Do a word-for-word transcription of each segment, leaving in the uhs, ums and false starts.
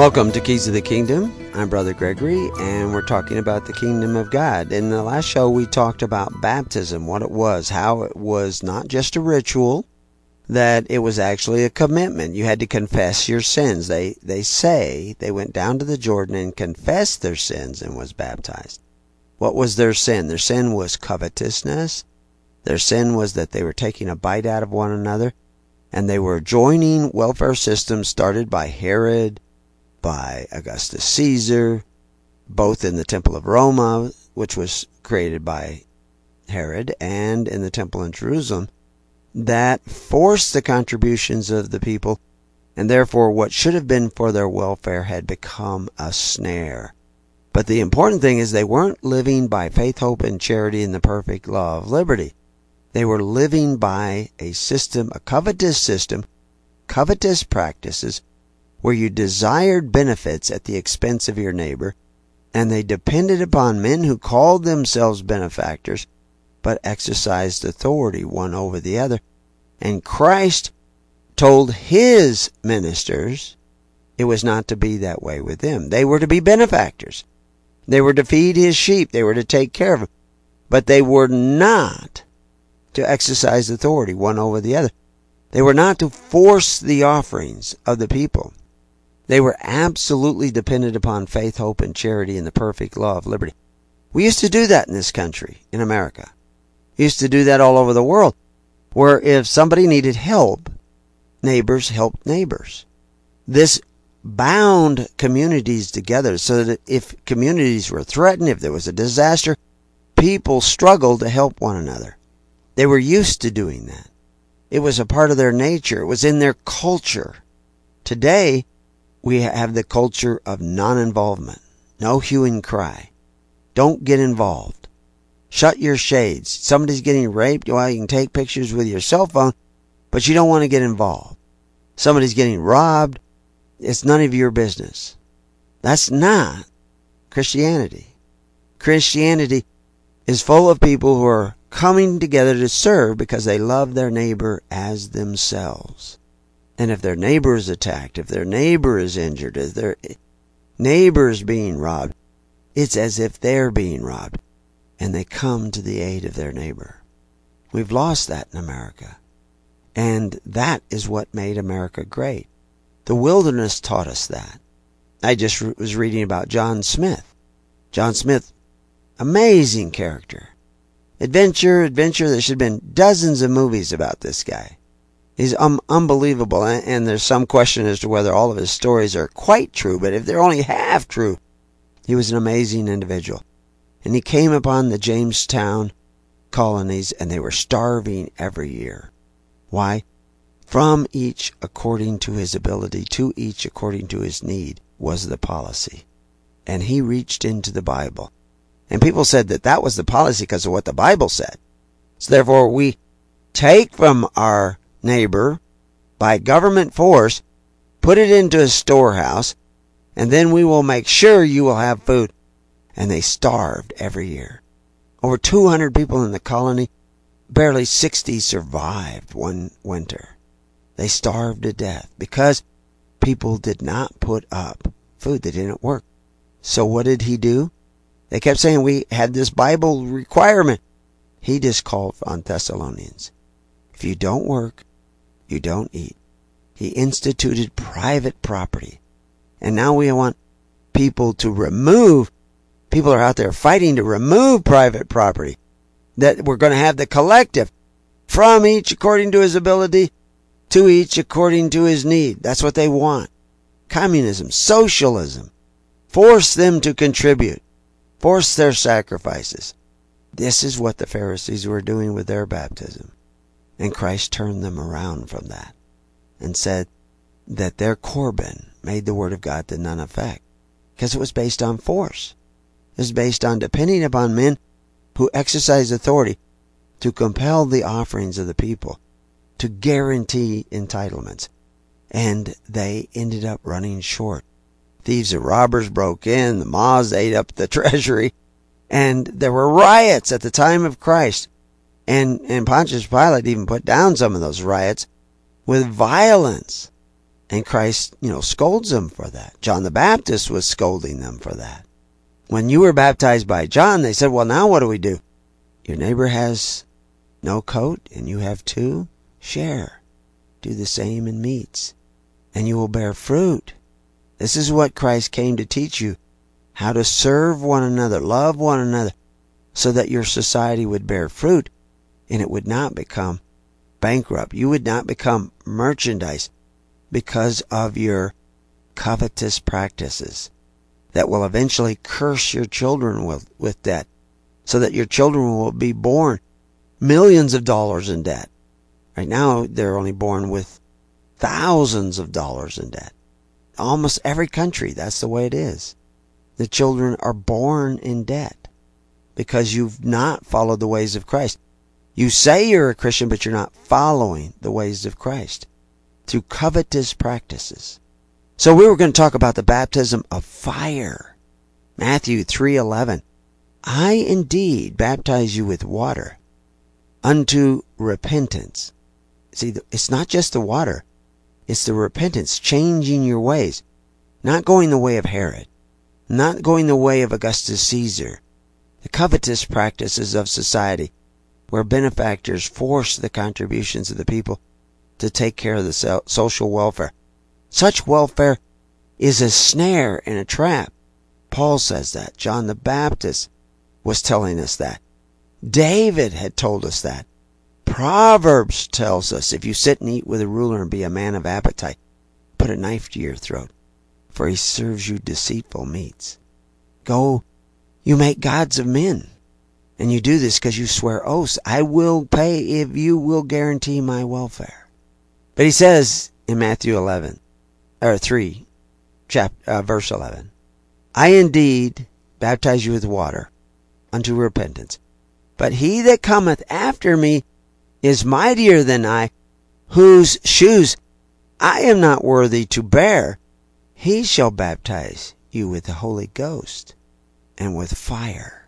Welcome to Keys of the Kingdom. I'm Brother Gregory, and we're talking about the Kingdom of God. In the last show, we talked about baptism, what it was, how it was not just a ritual, that it was actually a commitment. You had to confess your sins. They they say they went down to the Jordan and confessed their sins and was baptized. What was their sin? Their sin was covetousness. Their sin was that they were taking a bite out of one another, and they were joining welfare systems started by Herod, by Augustus Caesar, both in the Temple of Rome, which was created by Herod, and in the Temple in Jerusalem, that forced the contributions of the people, and therefore what should have been for their welfare had become a snare. But the important thing is they weren't living by faith, hope, and charity in the perfect law of liberty. They were living by a system, a covetous system, covetous practices, where you desired benefits at the expense of your neighbor, and they depended upon men who called themselves benefactors, but exercised authority one over the other. And Christ told his ministers it was not to be that way with them. They were to be benefactors. They were to feed his sheep. They were to take care of them. But they were not to exercise authority one over the other. They were not to force the offerings of the people. They were absolutely dependent upon faith, hope, and charity in the perfect law of liberty. We used to do that in this country, in America. We used to do that all over the world, where if somebody needed help, neighbors helped neighbors. This bound communities together so that if communities were threatened, if there was a disaster, people struggled to help one another. They were used to doing that. It was a part of their nature. It was in their culture. Today, we have the culture of non-involvement. No hue and cry. Don't get involved. Shut your shades. Somebody's getting raped. Well, you can take pictures with your cell phone, but you don't want to get involved. Somebody's getting robbed. It's none of your business. That's not Christianity. Christianity is full of people who are coming together to serve because they love their neighbor as themselves. And if their neighbor is attacked, if their neighbor is injured, if their neighbor is being robbed, it's as if they're being robbed. And they come to the aid of their neighbor. We've lost that in America. And that is what made America great. The wilderness taught us that. I just was reading about John Smith. John Smith, amazing character. Adventure, adventure. There should have been dozens of movies about this guy. He's um, unbelievable, and there's some question as to whether all of his stories are quite true, but if they're only half true, he was an amazing individual. And he came upon the Jamestown colonies, and they were starving every year. Why? From each according to his ability, to each according to his need, was the policy. And he reached into the Bible. And people said that that was the policy because of what the Bible said. So therefore, we take from our neighbor by government force, put it into a storehouse, and then we will make sure you will have food. And they starved every year. Over two hundred people in the colony, barely sixty survived one winter. They starved to death because people did not put up food. They didn't work. So what did he do? They kept saying we had this Bible requirement. He just called on Thessalonians. If you don't work, you don't eat. He instituted private property. And now we want people to remove, people are out there fighting to remove private property. That we're going to have the collective, from each according to his ability, to each according to his need. That's what they want. Communism, socialism. Force them to contribute. Force their sacrifices. This is what the Pharisees were doing with their baptism. And Christ turned them around from that and said that their Corban made the Word of God to none effect because it was based on force. It was based on depending upon men who exercise authority to compel the offerings of the people, to guarantee entitlements. And they ended up running short. Thieves and robbers broke in, the moths ate up the treasury, and there were riots at the time of Christ. And, and Pontius Pilate even put down some of those riots with violence. And Christ, you know, scolds them for that. John the Baptist was scolding them for that. When you were baptized by John, they said, well, now what do we do? Your neighbor has no coat and you have two. Share. Do the same in meats, and you will bear fruit. This is what Christ came to teach you, how to serve one another, love one another, so that your society would bear fruit and it would not become bankrupt. You would not become merchandise because of your covetous practices that will eventually curse your children with, with debt, so that your children will be born millions of dollars in debt. Right now, they're only born with thousands of dollars in debt. Almost every country, that's the way it is. The children are born in debt because you've not followed the ways of Christ. You say you're a Christian, but you're not following the ways of Christ through covetous practices. So we were going to talk about the baptism of fire. Matthew three eleven. I indeed baptize you with water unto repentance. See, it's not just the water. It's the repentance, changing your ways. Not going the way of Herod. Not going the way of Augustus Caesar. The covetous practices of society, where benefactors force the contributions of the people to take care of the social welfare. Such welfare is a snare and a trap. Paul says that. John the Baptist was telling us that. David had told us that. Proverbs tells us, if you sit and eat with a ruler and be a man of appetite, put a knife to your throat, for he serves you deceitful meats. Go, you make gods of men, and you do this because you swear oaths. I will pay if you will guarantee my welfare. But he says in Matthew eleven, or three, chapter, uh, verse eleven, I indeed baptize you with water unto repentance, but he that cometh after me is mightier than I, whose shoes I am not worthy to bear. He shall baptize you with the Holy Ghost and with fire.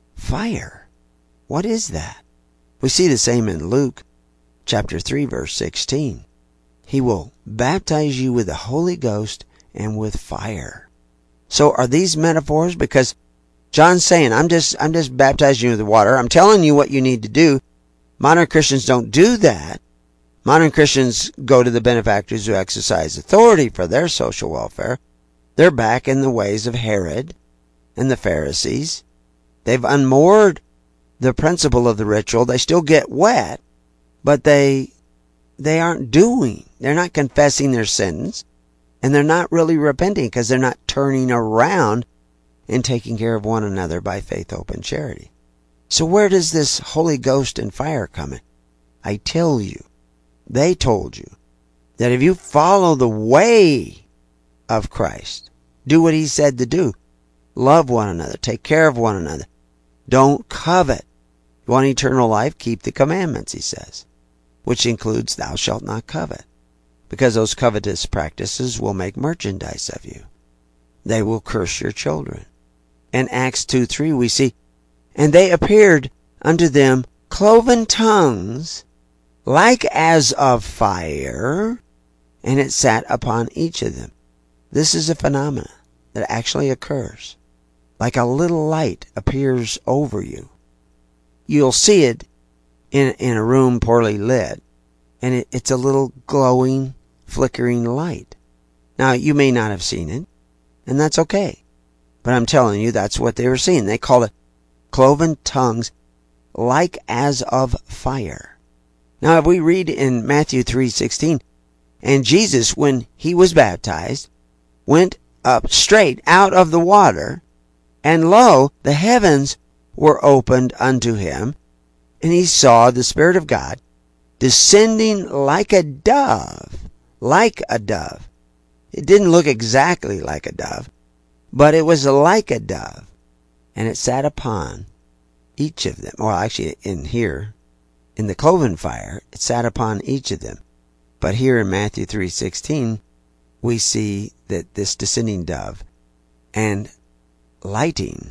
Fire? What is that? We see the same in Luke chapter three, verse sixteen. He will baptize you with the Holy Ghost and with fire. So are these metaphors? Because John's saying, I'm just, I'm just baptizing you with the water. I'm telling you what you need to do. Modern Christians don't do that. Modern Christians go to the benefactors who exercise authority for their social welfare. They're back in the ways of Herod and the Pharisees. They've unmoored the principle of the ritual. They still get wet, but they they aren't doing. They're not confessing their sins, and they're not really repenting because they're not turning around and taking care of one another by faith, hope, and charity. So where does this Holy Ghost and fire come in? I tell you, they told you, that if you follow the way of Christ, do what he said to do, love one another, take care of one another, don't covet. You want eternal life? Keep the commandments, he says, which includes thou shalt not covet, because those covetous practices will make merchandise of you. They will curse your children. In Acts two three we see, and they appeared unto them cloven tongues, like as of fire, and it sat upon each of them. This is a phenomenon that actually occurs. Like a little light appears over you. You'll see it in, in a room poorly lit, and it, it's a little glowing, flickering light. Now, you may not have seen it, and that's okay. But I'm telling you, that's what they were seeing. They called it cloven tongues like as of fire. Now, if we read in Matthew three sixteen, and Jesus, when he was baptized, went up straight out of the water, and lo, the heavens were opened unto him, and he saw the Spirit of God descending like a dove, like a dove. It didn't look exactly like a dove, but it was like a dove, and it sat upon each of them. Well, actually, in here, in the cloven fire, it sat upon each of them. But here in Matthew three sixteen, we see that this descending dove and lighting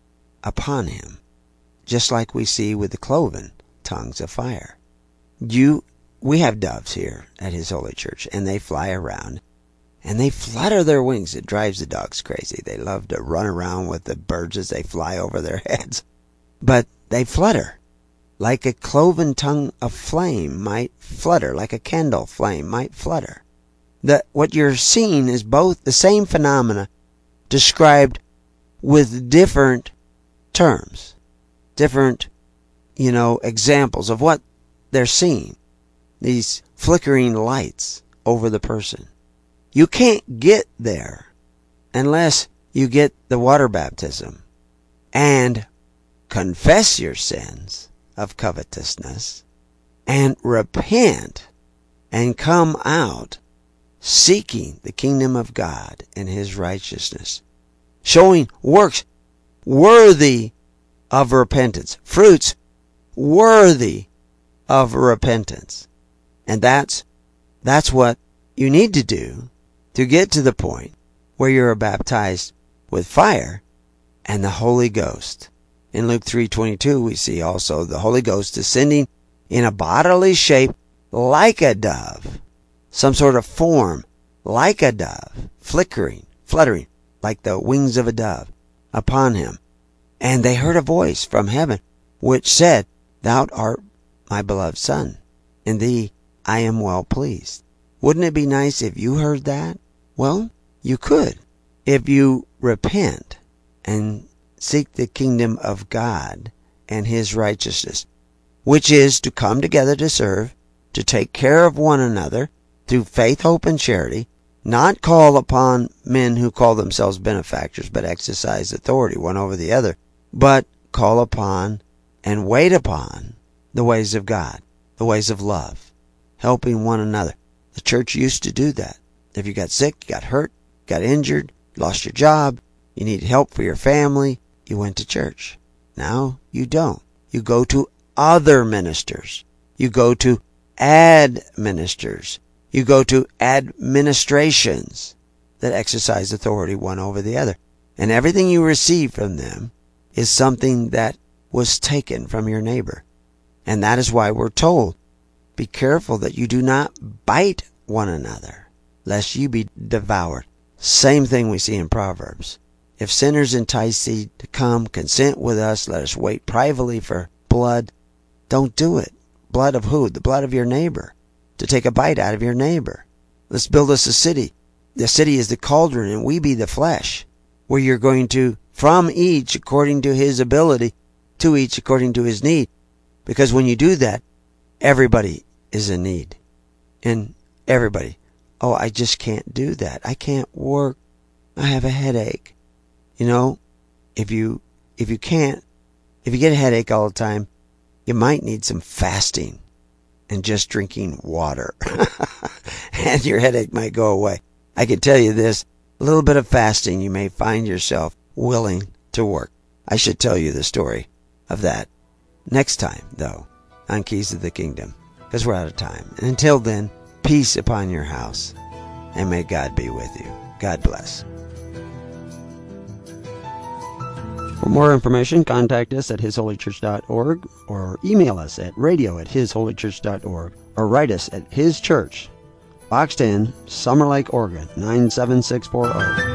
upon him, just like we see with the cloven tongues of fire. You we have doves here at His Holy Church, and they fly around, and they flutter their wings. It drives the dogs crazy. They love to run around with the birds as they fly over their heads. But they flutter like a cloven tongue of flame might flutter, like a candle flame might flutter. The, what you're seeing is both the same phenomena described with different terms, different, you know, examples of what they're seeing. These flickering lights over the person. You can't get there unless you get the water baptism and confess your sins of covetousness and repent and come out seeking the kingdom of God and His righteousness, showing works worthy of repentance, fruits worthy of repentance. And that's that's what you need to do to get to the point where you're baptized with fire and the Holy Ghost. In Luke three twenty-two, we see also the Holy Ghost descending in a bodily shape like a dove, some sort of form like a dove, flickering, fluttering like the wings of a dove upon him. And they heard a voice from heaven which said, Thou art my beloved Son, in thee I am well pleased. Wouldn't it be nice if you heard that? Well, you could if you repent and seek the kingdom of God and His righteousness, which is to come together to serve, to take care of one another through faith, hope, and charity, not call upon men who call themselves benefactors but exercise authority one over the other, but call upon and wait upon the ways of God, the ways of love, helping one another. The church used to do that. If you got sick, you got hurt, got injured, lost your job, you needed help for your family, you went to church. Now you don't. You go to other ministers. You go to ad ministers. You go to administrations that exercise authority one over the other. And everything you receive from them is something that was taken from your neighbor. And that is why we're told, be careful that you do not bite one another, lest you be devoured. Same thing we see in Proverbs. If sinners entice thee to come, consent with us, let us wait privately for blood. Don't do it. Blood of who? The blood of your neighbor. To take a bite out of your neighbor. Let's build us a city. The city is the cauldron, and we be the flesh, where you're going to, from each according to his ability, to each according to his need. Because when you do that, everybody is in need. And everybody, oh, I just can't do that. I can't work. I have a headache. You know, if you if you can't, if you get a headache all the time, you might need some fasting and just drinking water. And your headache might go away. I can tell you this, a little bit of fasting, you may find yourself willing to work. I should tell you the story of that next time, though, on Keys of the Kingdom, because we're out of time. And until then, peace upon your house, and may God be with you. God bless. For more information, contact us at his holy church dot org or email us at radio at his holy church dot org or write us at His Church, Box ten, Summer Lake, Oregon, nine seven six four zero.